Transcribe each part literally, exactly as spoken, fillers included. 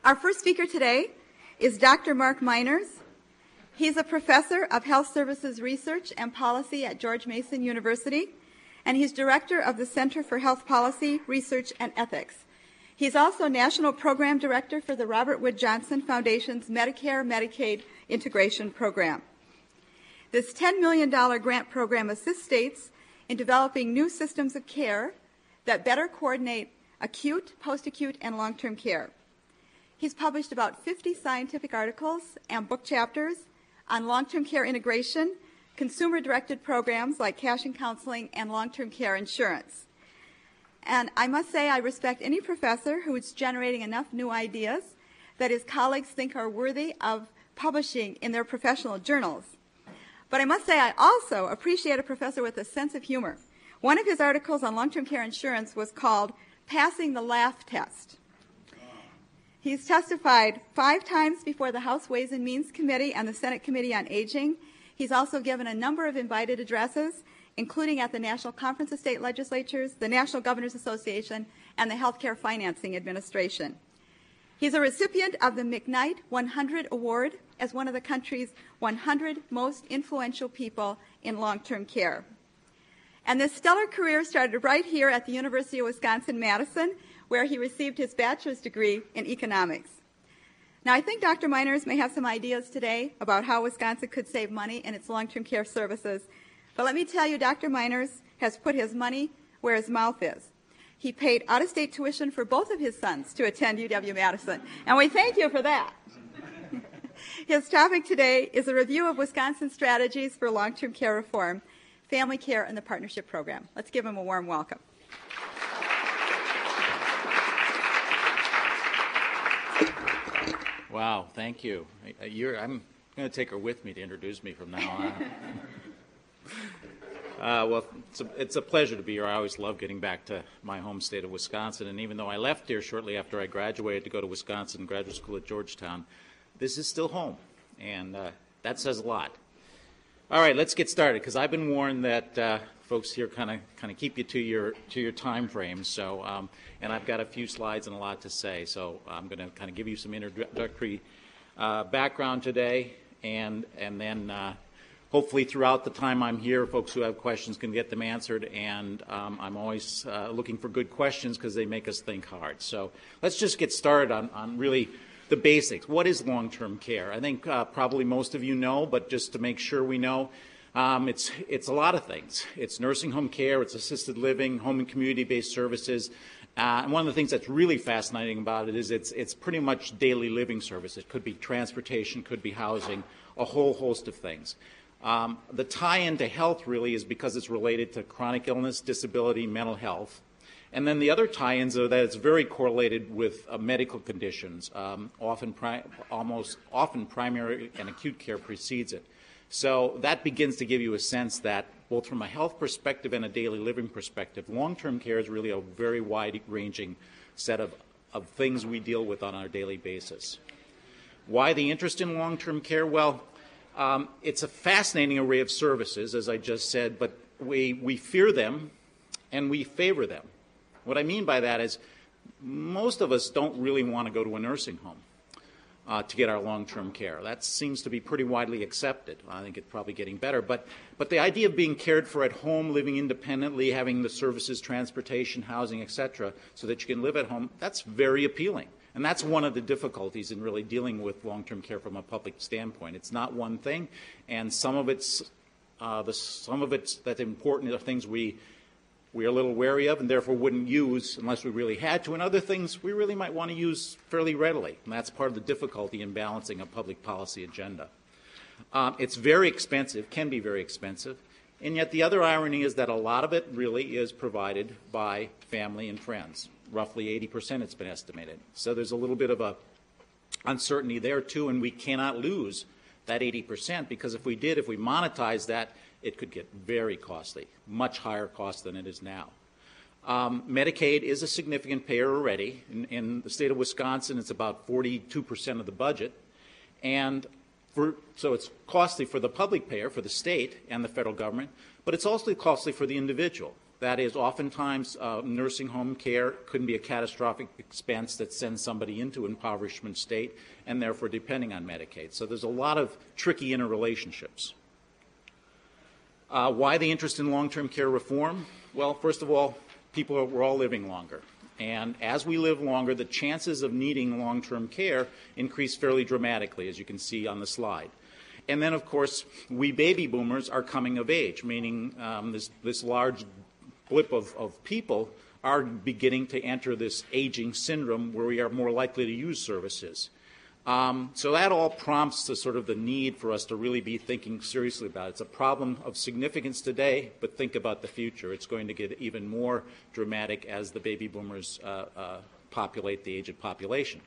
Our first speaker today is Doctor Mark Meiners. He's a professor of health services research and policy at George Mason University, and he's director of the Center for Health Policy, Research, and Ethics. He's also national program director for the Robert Wood Johnson Foundation's Medicare-Medicaid Integration Program. This ten million dollars grant program assists states in developing new systems of care that better coordinate acute, post-acute, and long-term care. He's published about fifty scientific articles and book chapters on long-term care integration, consumer-directed programs like cash and counseling, and long-term care insurance. And I must say I respect any professor who is generating enough new ideas that his colleagues think are worthy of publishing in their professional journals. But I must say I also appreciate a professor with a sense of humor. One of his articles on long-term care insurance was called Passing the Laugh Test. He's testified five times before the House Ways and Means Committee and the Senate Committee on Aging. He's also given a number of invited addresses, including at the National Conference of State Legislatures, the National Governors Association, and the Healthcare Financing Administration. He's a recipient of the McKnight one hundred Award as one of the country's one hundred most influential people in long-term care. And this stellar career started right here at the University of Wisconsin-Madison, where he received his bachelor's degree in economics. Now, I think Doctor Meiners may have some ideas today about how Wisconsin could save money in its long-term care services. But let me tell you, Doctor Meiners has put his money where his mouth is. He paid out-of-state tuition for both of his sons to attend U W-Madison, and we thank you for that. His topic today is a review of Wisconsin strategies for long-term care reform, family care, and the partnership program. Let's give him a warm welcome. Wow, thank you. You're, I'm going to take her with me to introduce me from now on. uh, well, it's a, it's a pleasure to be here. I always love getting back to my home state of Wisconsin, and even though I left here shortly after I graduated to go to Wisconsin graduate school at Georgetown, this is still home, and uh, that says a lot. All right, let's get started, because I've been warned that uh, folks here kind of kind of keep you to your to your time frames. So, um, and I've got a few slides and a lot to say. So I'm going to kind of give you some introductory uh, background today, and and then uh, hopefully throughout the time I'm here, folks who have questions can get them answered. And um, I'm always uh, looking for good questions because they make us think hard. So let's just get started on on really the basics. What is long-term care? I think uh, probably most of you know, but just to make sure we know, um, it's it's a lot of things. It's nursing home care, it's assisted living, home and community-based services. Uh, and one of the things that's really fascinating about it is it's it's pretty much daily living service. It could be transportation, could be housing, a whole host of things. Um, the tie-in to health really is because it's related to chronic illness, disability, mental health. And then the other tie-ins are that it's very correlated with uh, medical conditions. Um, often, pri almost often, primary and acute care precedes it. So that begins to give you a sense that, both from a health perspective and a daily living perspective, long-term care is really a very wide-ranging set of, of things we deal with on our daily basis. Why the interest in long-term care? Well, um, it's a fascinating array of services, as I just said, but we we fear them and we favor them. What I mean by that is most of us don't really want to go to a nursing home uh, to get our long-term care. That seems to be pretty widely accepted. I think it's probably getting better. But, but the idea of being cared for at home, living independently, having the services, transportation, housing, et cetera, so that you can live at home, that's very appealing. And that's one of the difficulties in really dealing with long-term care from a public standpoint. It's not one thing, and some of it's, uh, the, some of it's that's important are things we we're a little wary of and therefore wouldn't use unless we really had to, and other things we really might want to use fairly readily. And that's part of the difficulty in balancing a public policy agenda. Um, it's very expensive, can be very expensive, and yet the other irony is that a lot of it really is provided by family and friends. Roughly eighty percent it's been estimated. So there's a little bit of a uncertainty there too, and we cannot lose that eighty percent, because if we did, if we monetize that, it could get very costly, much higher cost than it is now. Um, Medicaid is a significant payer already. In, in the state of Wisconsin, it's about forty-two percent of the budget. And for, so it's costly for the public payer, for the state and the federal government, but it's also costly for the individual. That is, oftentimes uh, nursing home care couldn't be a catastrophic expense that sends somebody into impoverishment state and therefore depending on Medicaid. So there's a lot of tricky interrelationships. Uh, why the interest in long-term care reform? Well, first of all, people are, we're all living longer. And as we live longer, the chances of needing long-term care increase fairly dramatically, as you can see on the slide. And then, of course, we baby boomers are coming of age, meaning um, this, this large blip of, of people are beginning to enter this aging syndrome where we are more likely to use services. Um, so that all prompts the sort of the need for us to really be thinking seriously about it. It's a problem of significance today, but think about the future. It's going to get even more dramatic as the baby boomers uh, uh, populate the aged population.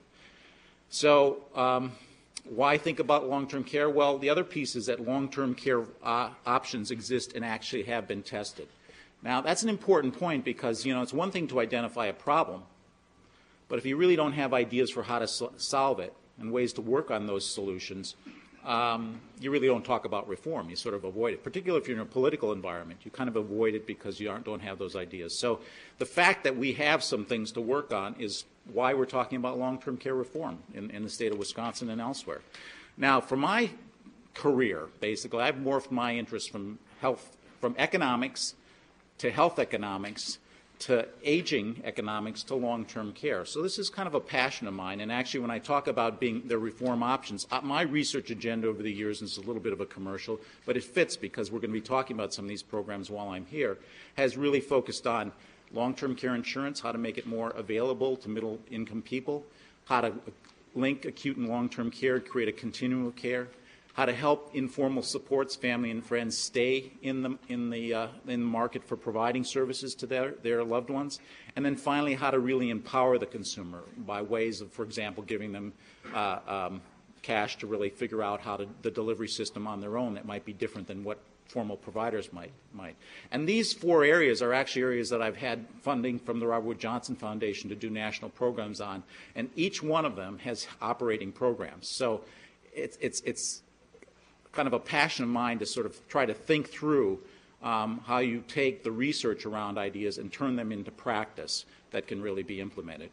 So um, why think about long-term care? Well, the other piece is that long-term care uh, options exist and actually have been tested. Now, that's an important point because, you know, it's one thing to identify a problem, but if you really don't have ideas for how to so- solve it, and ways to work on those solutions, um, you really don't talk about reform. You sort of avoid it, particularly if you're in a political environment. You kind of avoid it because you aren't, don't have those ideas. So the fact that we have some things to work on is why we're talking about long-term care reform in, in the state of Wisconsin and elsewhere. Now, for my career, basically, I've morphed my interest from health, from economics to health economics to aging economics to long-term care. So this is kind of a passion of mine. And actually, when I talk about being the reform options, uh, my research agenda over the years, and it's a little bit of a commercial, but it fits because we're going to be talking about some of these programs while I'm here, has really focused on long-term care insurance, how to make it more available to middle-income people, how to link acute and long-term care, create a continuum of care, how to help informal supports, family and friends, stay in the in the uh, in the market for providing services to their their loved ones, and then finally how to really empower the consumer by ways of, for example, giving them uh, um, cash to really figure out how to the delivery system on their own that might be different than what formal providers might might. And these four areas are actually areas that I've had funding from the Robert Wood Johnson Foundation to do national programs on, and each one of them has operating programs. So it's it's it's kind of a passion of mine to sort of try to think through um, how you take the research around ideas and turn them into practice that can really be implemented.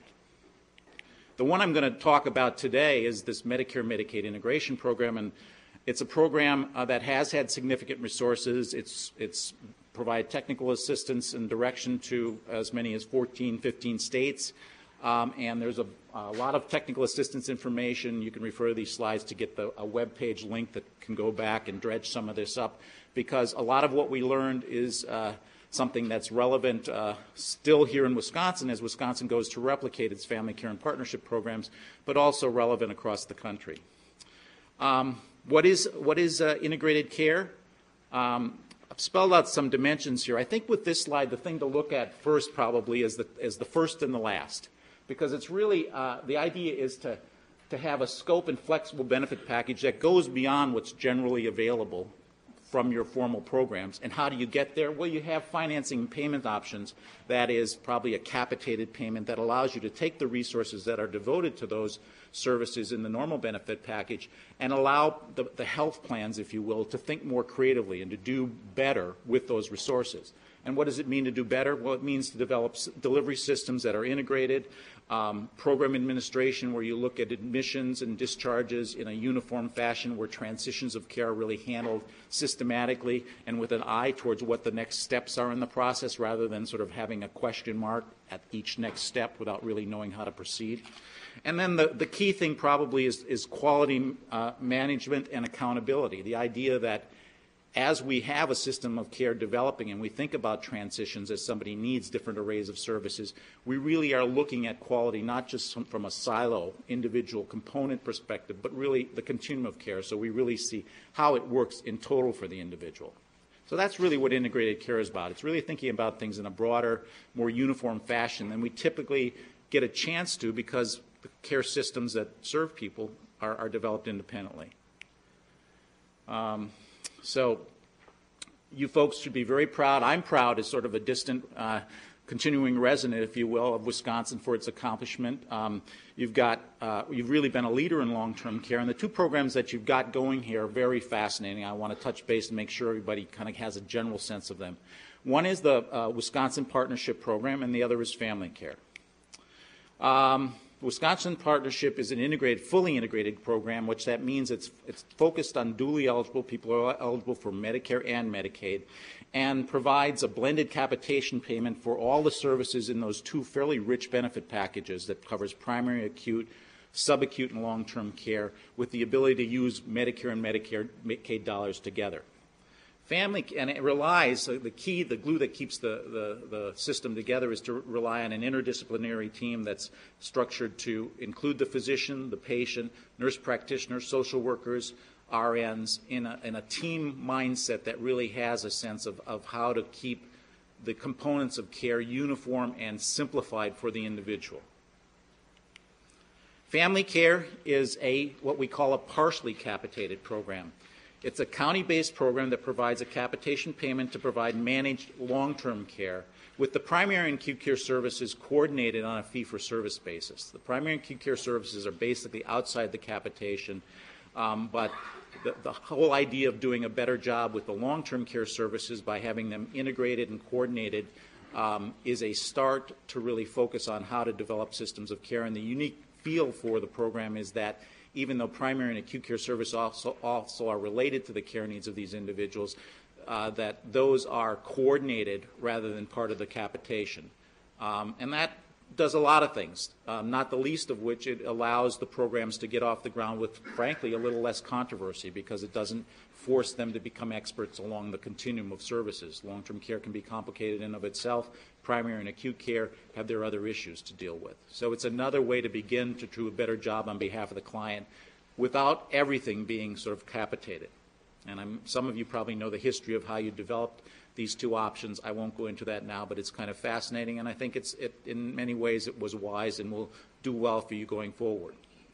The one I'm going to talk about today is this Medicare-Medicaid integration program, and it's a program uh, that has had significant resources. It's, it's provided technical assistance and direction to as many as fourteen, fifteen states. Um, and there's a, a lot of technical assistance information. You can refer to these slides to get the, a web page link that can go back and dredge some of this up, because a lot of what we learned is uh, something that's relevant uh, still here in Wisconsin as Wisconsin goes to replicate its family care and partnership programs, but also relevant across the country. Um, what is, what is uh, integrated care? Um, I've spelled out some dimensions here. I think with this slide, the thing to look at first probably is the, is the first and the last. Because it's really, uh, the idea is to, to have a scope and flexible benefit package that goes beyond what's generally available from your formal programs. And how do you get there? Well, you have financing and payment options. That is probably a capitated payment that allows you to take the resources that are devoted to those services in the normal benefit package and allow the, the health plans, if you will, to think more creatively and to do better with those resources. And what does it mean to do better? Well, it means to develop s- delivery systems that are integrated, um, program administration where you look at admissions and discharges in a uniform fashion where transitions of care are really handled systematically and with an eye towards what the next steps are in the process rather than sort of having a question mark at each next step without really knowing how to proceed. And then the, the key thing probably is, is quality uh, management and accountability, the idea that as we have a system of care developing and we think about transitions as somebody needs different arrays of services, we really are looking at quality not just from, from a silo, individual component perspective, but really the continuum of care. So we really see how it works in total for the individual. So that's really what integrated care is about. It's really thinking about things in a broader, more uniform fashion than we typically get a chance to because the care systems that serve people are, are developed independently. Um, So you folks should be very proud. I'm proud as sort of a distant uh, continuing resident, if you will, of Wisconsin for its accomplishment. Um, you've got, uh, you've really been a leader in long-term care, and the two programs that you've got going here are very fascinating. I want to touch base and make sure everybody kind of has a general sense of them. One is the uh, Wisconsin Partnership Program, and the other is Family Care. Um, Wisconsin Partnership is an integrated, fully integrated program, which that means it's, it's focused on dually eligible people who are eligible for Medicare and Medicaid, and provides a blended capitation payment for all the services in those two fairly rich benefit packages that covers primary, acute, subacute, and long-term care, with the ability to use Medicare and Medicare Medicaid dollars together. Family, and it relies, the key, the glue that keeps the, the, the system together is to rely on an interdisciplinary team that's structured to include the physician, the patient, nurse practitioner, social workers, R Ns, in a, in a team mindset that really has a sense of, of how to keep the components of care uniform and simplified for the individual. Family Care is a, what we call a partially capitated program. It's a county-based program that provides a capitation payment to provide managed long-term care, with the primary and acute care services coordinated on a fee-for-service basis. The primary and acute care services are basically outside the capitation, um, but the, the whole idea of doing a better job with the long-term care services by having them integrated and coordinated um, is a start to really focus on how to develop systems of care. And the unique feel for the program is that even though primary and acute care services also, also are related to the care needs of these individuals, uh, that those are coordinated rather than part of the capitation. Um, and that does a lot of things, um, not the least of which it allows the programs to get off the ground with, frankly, a little less controversy, because it doesn't force them to become experts along the continuum of services. Long-term care can be complicated in and of itself. Primary and acute care have their other issues to deal with. So it's another way to begin to do a better job on behalf of the client without everything being sort of capitated. And I'm, some of you probably know the history of how you developed these two options. I won't go into that now, but it's kind of fascinating, and I think it's, it, in many ways it was wise and will do well for you going forward.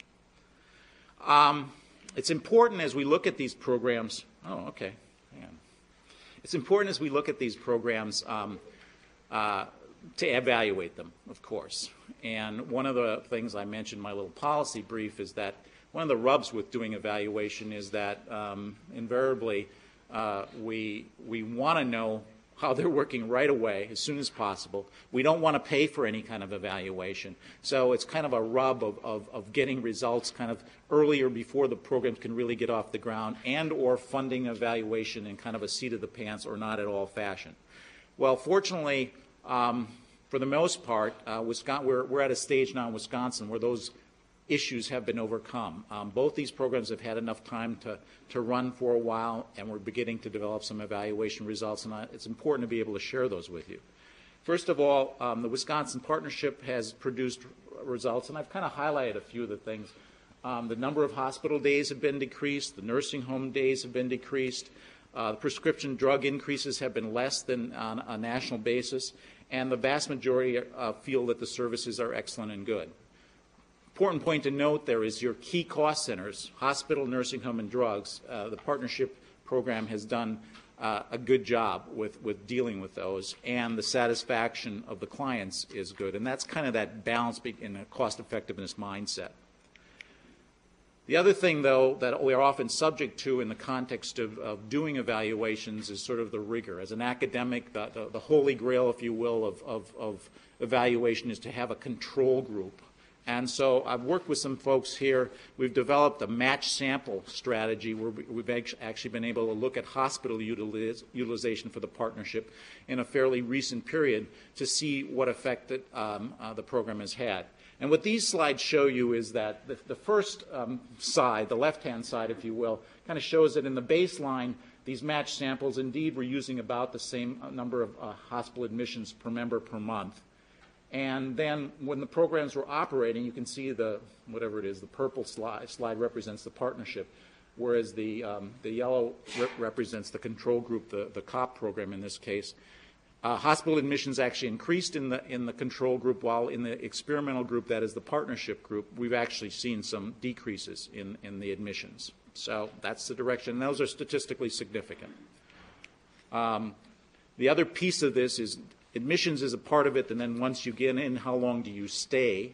Um, it's important as we look at these programs, oh, okay, hang on. It's important as we look at these programs um, uh, to evaluate them, of course. And one of the things I mentioned in my little policy brief is that one of the rubs with doing evaluation is that um, invariably uh, we, we want to know how they're working right away, as soon as possible. We don't want to pay for any kind of evaluation. So it's kind of a rub of, of, of getting results kind of earlier before the programs can really get off the ground, and or funding evaluation in kind of a seat of the pants or not at all fashion. Well, fortunately, um, for the most part, uh, Wisconsin, we're, we're at a stage now in Wisconsin where those issues have been overcome. Um, both these programs have had enough time to, to run for a while, and we're beginning to develop some evaluation results, and I, it's important to be able to share those with you. First of all, um, the Wisconsin Partnership has produced results, and I've kind of highlighted a few of the things. Um, the number of hospital days have been decreased, the nursing home days have been decreased, uh, the prescription drug increases have been less than on a national basis, and the vast majority uh, feel that the services are excellent and good. Important point to note there is your key cost centers, hospital, nursing home, and drugs. Uh, the partnership program has done uh, a good job with, with dealing with those, and the satisfaction of the clients is good. And that's kind of that balance in a cost effectiveness mindset. The other thing, though, that we are often subject to in the context of, of doing evaluations is sort of the rigor. As an academic, the, the, the holy grail, if you will, of, of, of evaluation is to have a control group. And so I've worked with some folks here. We've developed a match sample strategy where we've actually been able to look at hospital utiliz utilization for the partnership in a fairly recent period to see what effect that, um, uh, the program has had. And what these slides show you is that the, the first um, side, the left-hand side, if you will, kind of shows that in the baseline, these match samples, indeed, we're using about the same number of uh, hospital admissions per member per month. And then when the programs were operating, you can see the, whatever it is, the purple slide, slide represents the partnership, whereas the, um, the yellow re represents the control group, the, the COP program in this case. Uh, hospital admissions actually increased in the, in the control group, while in the experimental group, that is the partnership group, we've actually seen some decreases in, in the admissions. So that's the direction. And those are statistically significant. Um, the other piece of this is admissions is a part of it, and then once you get in, how long do you stay?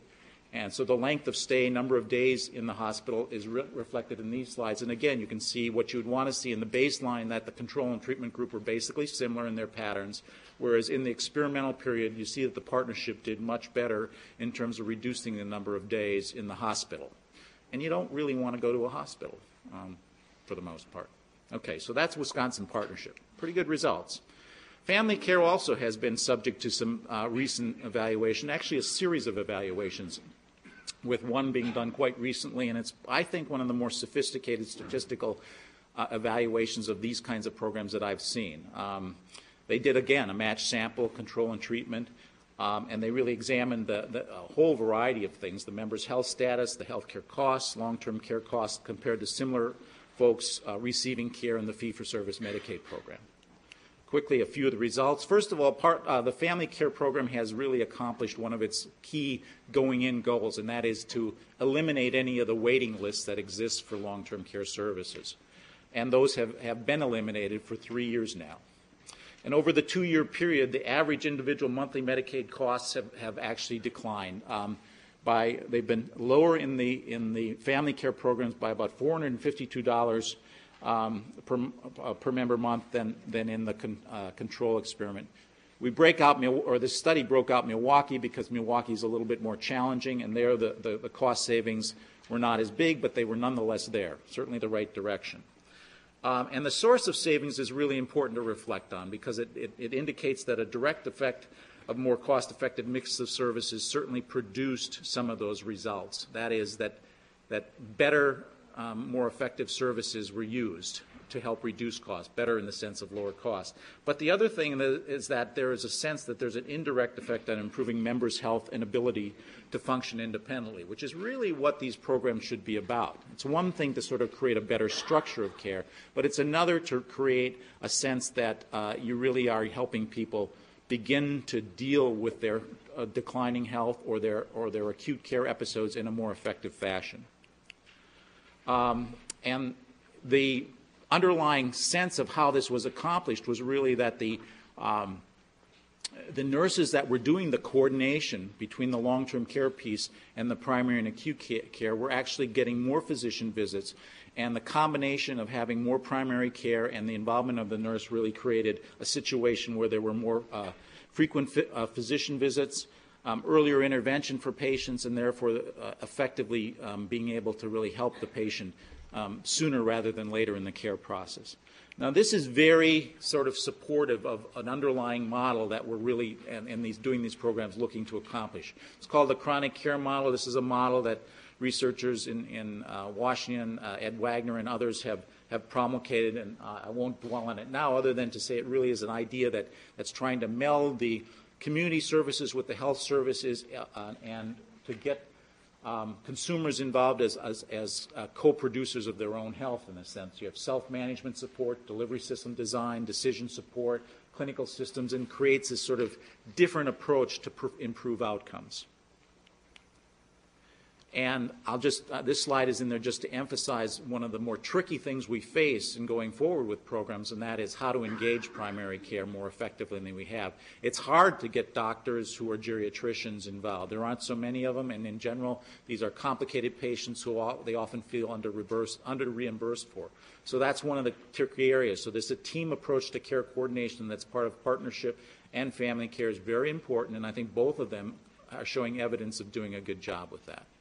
And so the length of stay, number of days in the hospital is re reflected in these slides. And again, you can see what you would want to see in the baseline, that the control and treatment group were basically similar in their patterns, whereas in the experimental period, you see that the partnership did much better in terms of reducing the number of days in the hospital. And you don't really want to go to a hospital um, for the most part. Okay, so that's Wisconsin Partnership. Pretty good results. Family care also has been subject to some uh, recent evaluation, actually a series of evaluations, with one being done quite recently, and it's, I think, one of the more sophisticated statistical uh, evaluations of these kinds of programs that I've seen. Um, they did, again, a matched sample, control and treatment, um, and they really examined the, the, a whole variety of things, the members' health status, the health care costs, long-term care costs compared to similar folks uh, receiving care in the fee-for-service Medicaid program. Quickly, a few of the results. First of all, part, uh, the family care program has really accomplished one of its key going-in goals, and that is to eliminate any of the waiting lists that exist for long-term care services. And those have, have been eliminated for three years now. And over the two-year period, the average individual monthly Medicaid costs have, have actually declined. Um, by, they've been lower in the, in the family care programs by about four hundred fifty-two dollars Um, per, uh, per member month than, than in the con, uh, control experiment. We break out, or this study broke out Milwaukee because Milwaukee is a little bit more challenging, and there the, the, the cost savings were not as big, but they were nonetheless there, certainly the right direction. Um, and the source of savings is really important to reflect on because it, it, it indicates that a direct effect of more cost-effective mix of services certainly produced some of those results. That is that, that better Um, more effective services were used to help reduce costs, better in the sense of lower costs. But the other thing is that there is a sense that there's an indirect effect on improving members' health and ability to function independently, which is really what these programs should be about. It's one thing to sort of create a better structure of care, but it's another to create a sense that uh, you really are helping people begin to deal with their uh, declining health or their, or their acute care episodes in a more effective fashion. Um, and the underlying sense of how this was accomplished was really that the, um, the nurses that were doing the coordination between the long-term care piece and the primary and acute care were actually getting more physician visits, and the combination of having more primary care and the involvement of the nurse really created a situation where there were more uh, frequent uh, physician visits, Um, earlier intervention for patients, and therefore uh, effectively um, being able to really help the patient um, sooner rather than later in the care process. Now, this is very sort of supportive of an underlying model that we're really, and, and these, doing these programs, looking to accomplish. It's called the chronic care model. This is a model that researchers in, in uh, Washington, uh, Ed Wagner and others have, have promulgated, and uh, I won't dwell on it now other than to say it really is an idea that, that's trying to meld the community services with the health services uh, and to get um, consumers involved as, as, as uh, co-producers of their own health in a sense. You have self-management support, delivery system design, decision support, clinical systems, and creates this sort of different approach to pr- improve outcomes. And I'll just, uh, this slide is in there just to emphasize one of the more tricky things we face in going forward with programs, and that is how to engage primary care more effectively than we have. It's hard to get doctors who are geriatricians involved. There aren't so many of them, and in general, these are complicated patients who all, they often feel under, reverse, under reimbursed for. So that's one of the tricky areas. So there's a team approach to care coordination that's part of partnership and family care is very important, and I think both of them are showing evidence of doing a good job with that.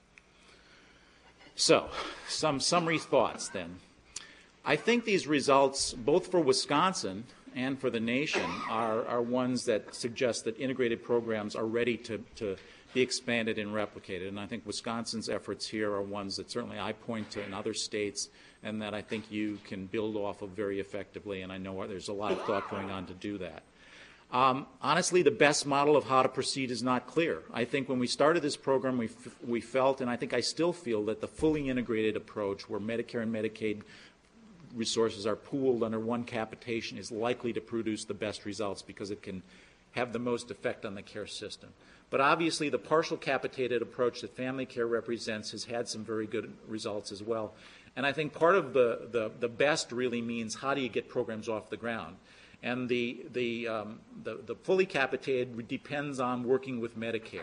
So, some summary thoughts then. I think these results, both for Wisconsin and for the nation, are, are ones that suggest that integrated programs are ready to, to be expanded and replicated. And I think Wisconsin's efforts here are ones that certainly I point to in other states and that I think you can build off of very effectively. And I know there's a lot of thought going on to do that. Um, honestly, the best model of how to proceed is not clear. I think when we started this program, we, f we felt, and I think I still feel, that the fully integrated approach where Medicare and Medicaid resources are pooled under one capitation is likely to produce the best results because it can have the most effect on the care system. But obviously, the partial capitated approach that family care represents has had some very good results as well. And I think part of the, the, the best really means how do you get programs off the ground? And the, the, um, the, the fully capitated depends on working with Medicare.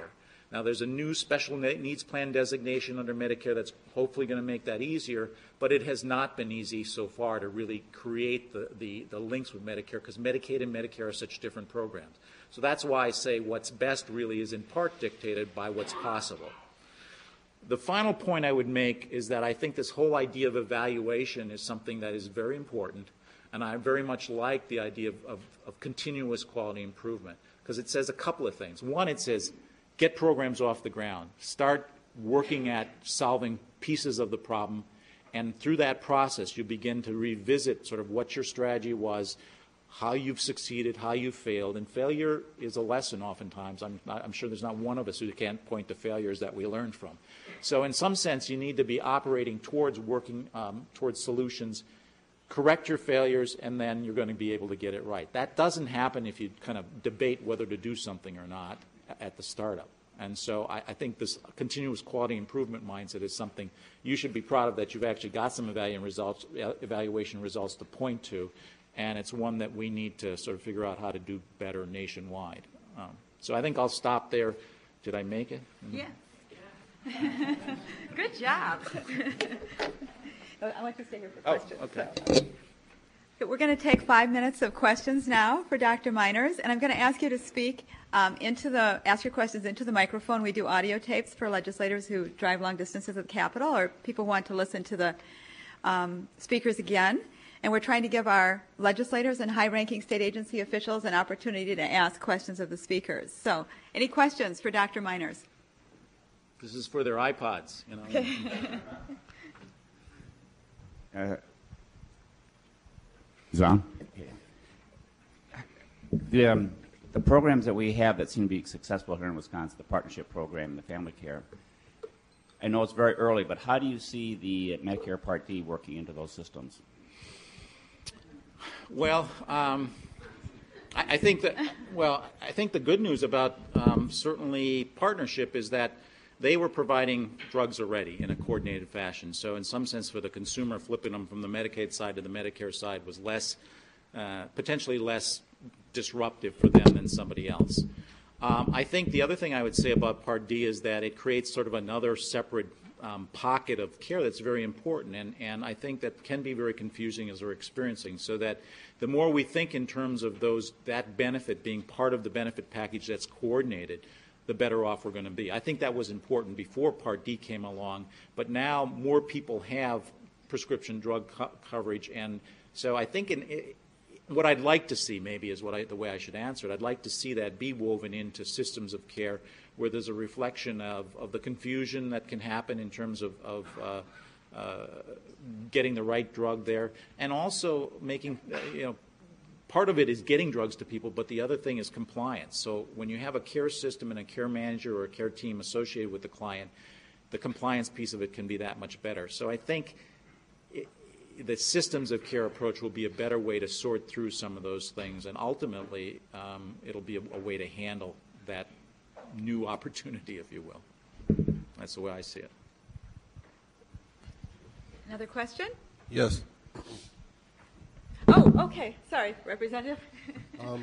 Now, there's a new special needs plan designation under Medicare that's hopefully going to make that easier, but it has not been easy so far to really create the, the, the links with Medicare, because Medicaid and Medicare are such different programs. So that's why I say what's best really is in part dictated by what's possible. The final point I would make is that I think this whole idea of evaluation is something that is very important, and I very much like the idea of, of, of continuous quality improvement, because it says a couple of things. One, it says get programs off the ground, start working at solving pieces of the problem, and through that process you begin to revisit sort of what your strategy was, how you've succeeded, how you've failed, and failure is a lesson oftentimes. I'm, not, I'm sure there's not one of us who can't point to failures that we learned from. So in some sense, you need to be operating towards working um, towards solutions, correct your failures, and then you're going to be able to get it right. That doesn't happen if you kind of debate whether to do something or not at the startup. And so I, I think this continuous quality improvement mindset is something you should be proud of, that you've actually got some evaluation results, evaluation results to point to, and it's one that we need to sort of figure out how to do better nationwide. Um, so I think I'll stop there. Did I make it? Yeah. Good job. I want to stay here for questions. Oh, okay. So. We're going to take five minutes of questions now for Doctor Meiners, and I'm going to ask you to speak um, into the, ask your questions into the microphone. We do audio tapes for legislators who drive long distances at the Capitol, or people want to listen to the um, speakers again. And we're trying to give our legislators and high-ranking state agency officials an opportunity to ask questions of the speakers. So, any questions for Doctor Meiners? This is for their iPods, you know. uh, Is it on? The, um, the programs that we have that seem to be successful here in Wisconsin, the partnership program, the family care, I know it's very early, but how do you see the Medicare Part D working into those systems? Well, um, I, I think that, well, I think the good news about um, certainly partnership is that they were providing drugs already in a coordinated fashion. So in some sense, for the consumer, flipping them from the Medicaid side to the Medicare side was less, uh, potentially less disruptive for them than somebody else. Um, I think the other thing I would say about Part D is that it creates sort of another separate um, pocket of care that's very important, and, and I think that can be very confusing as we're experiencing, so that the more we think in terms of those that benefit being part of the benefit package that's coordinated, the better off we're going to be. I think that was important before Part D came along, but now more people have prescription drug co- coverage, and so I think in, it, what I'd like to see maybe is what I, the way I should answer it. I'd like to see that be woven into systems of care where there's a reflection of, of the confusion that can happen in terms of, of uh, uh, getting the right drug there, and also making, uh, you know, part of it is getting drugs to people, but the other thing is compliance. So when you have a care system and a care manager or a care team associated with the client, the compliance piece of it can be that much better. So I think it, the systems of care approach will be a better way to sort through some of those things, and ultimately um, it'll be a, a way to handle that new opportunity, if you will. That's the way I see it. Another question? Yes. Oh, okay. Sorry, Representative. Um,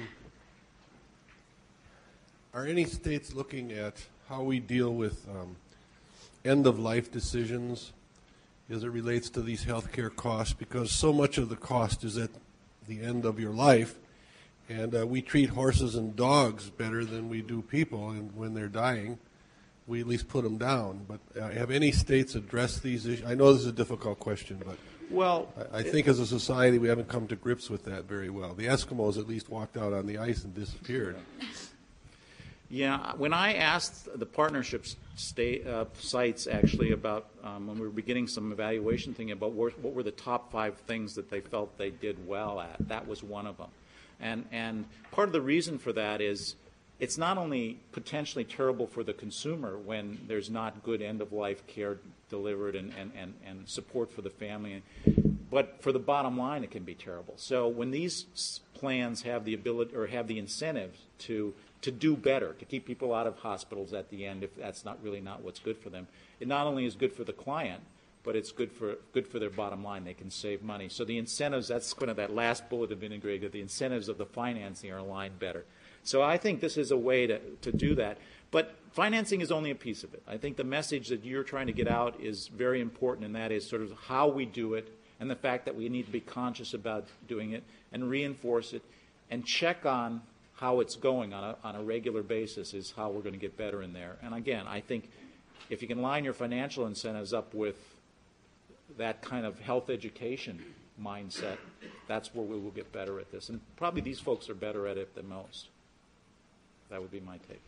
are any states looking at how we deal with um, end-of-life decisions as it relates to these health care costs? Because so much of the cost is at the end of your life, and uh, we treat horses and dogs better than we do people, and when they're dying, we at least put them down. But uh, have any states addressed these issues? I know this is a difficult question, but Well, I, I think as a society we haven't come to grips with that very well. The Eskimos at least walked out on the ice and disappeared. Yeah, when I asked the partnership state, uh, sites actually about um, when we were beginning some evaluation thinking about what, what were the top five things that they felt they did well at, that was one of them. And, and part of the reason for that is it's not only potentially terrible for the consumer when there's not good end-of-life care delivered and, and, and, and support for the family, but for the bottom line it can be terrible. So when these plans have the ability or have the incentives to to do better, to keep people out of hospitals at the end if that's not really not what's good for them, it not only is good for the client, but it's good for good for their bottom line. They can save money. So the incentives, that's kind of that last bullet of integrated, the incentives of the financing are aligned better. So I think this is a way to, to do that. But financing is only a piece of it. I think the message that you're trying to get out is very important, and that is sort of how we do it and the fact that we need to be conscious about doing it and reinforce it and check on how it's going on a, on a regular basis is how we're going to get better in there. And again, I think if you can line your financial incentives up with that kind of health education mindset, that's where we will get better at this. And probably these folks are better at it than most. That would be my take.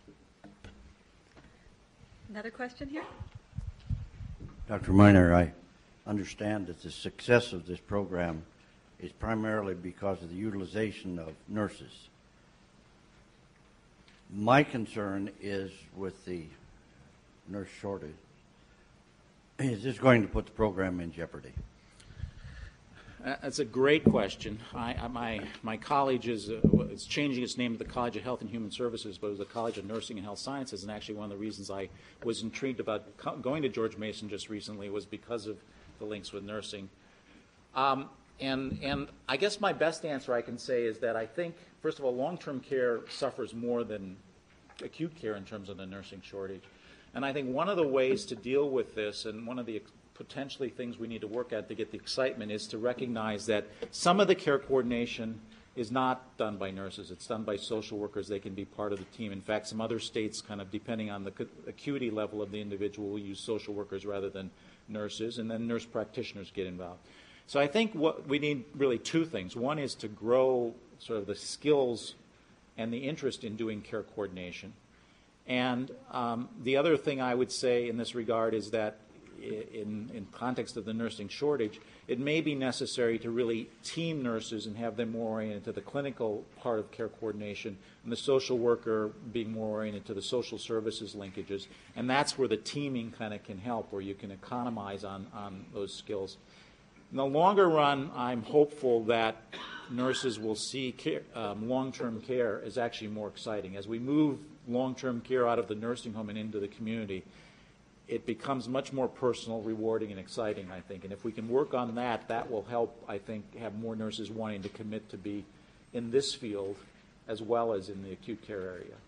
Another question here? Doctor Miner, I understand that the success of this program is primarily because of the utilization of nurses. My concern is with the nurse shortage. Is this going to put the program in jeopardy? Uh, That's a great question. I, I, my, my college is uh, it's changing its name to the College of Health and Human Services, but it was the College of Nursing and Health Sciences, and actually one of the reasons I was intrigued about co- going to George Mason just recently was because of the links with nursing. Um, and, and I guess my best answer I can say is that I think, first of all, long-term care suffers more than acute care in terms of the nursing shortage. And I think one of the ways to deal with this, and one of the potentially things we need to work at to get the excitement, is to recognize that some of the care coordination is not done by nurses. It's done by social workers. They can be part of the team. In fact, some other states, kind of depending on the acuity level of the individual, will use social workers rather than nurses, and then nurse practitioners get involved. So I think what we need really two things. One is to grow sort of the skills and the interest in doing care coordination. And um, the other thing I would say in this regard is that in, in context of the nursing shortage, it may be necessary to really team nurses and have them more oriented to the clinical part of care coordination and the social worker being more oriented to the social services linkages. And that's where the teaming kind of can help, where you can economize on, on those skills. In the longer run, I'm hopeful that nurses will see care, um, long-term care as actually more exciting. As we move long-term care out of the nursing home and into the community, it becomes much more personal, rewarding, and exciting, I think. And if we can work on that, that will help, I think, have more nurses wanting to commit to be in this field as well as in the acute care area.